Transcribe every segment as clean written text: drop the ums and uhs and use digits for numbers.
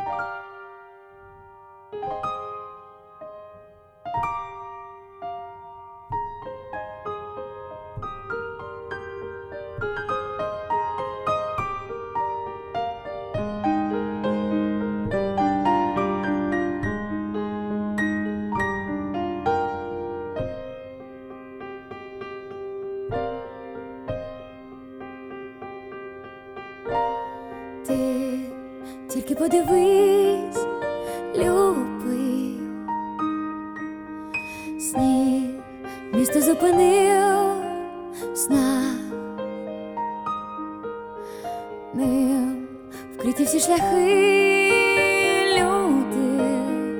Ти тільки подивись, любий, сніг місто зупинив сна, ним вкриті всі шляхи, люди,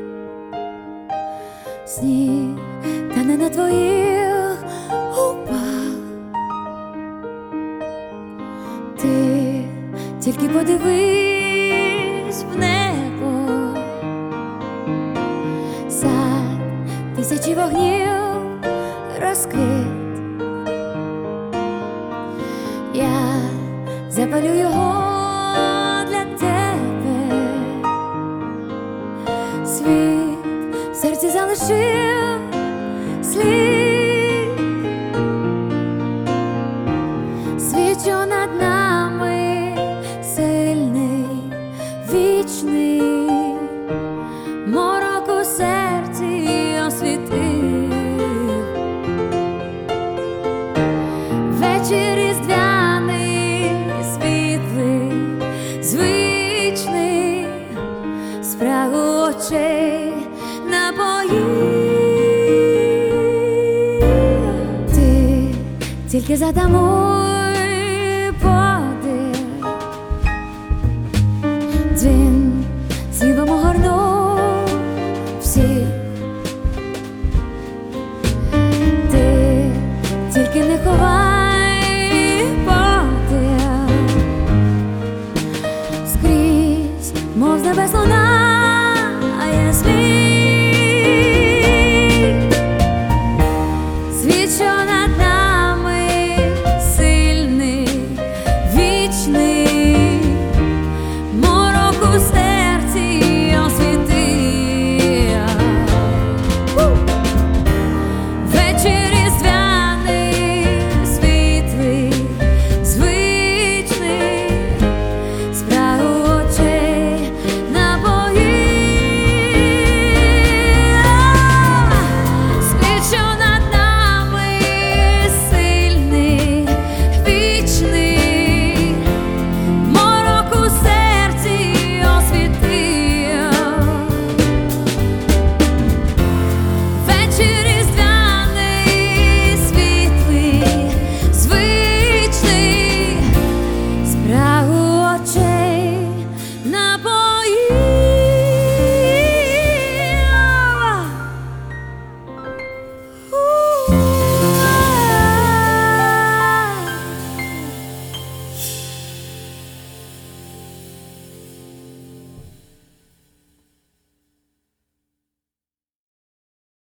сніг тане на твоїх губах. Ти тільки подивись в небо, сад тисячі вогнів розкрит. Я запалю його для тебе, світ в серці залишив слід, світ, що над нами сильний, вічний, морок у серці освітив. Вечір різдвяний, світлий, звичний, спрагу очей напоїв. Ти тільки затамуй подих, дзвін срібом огорнув всіх. Ти тільки не ховай подих, скрізь, мов з небес лунає сміх.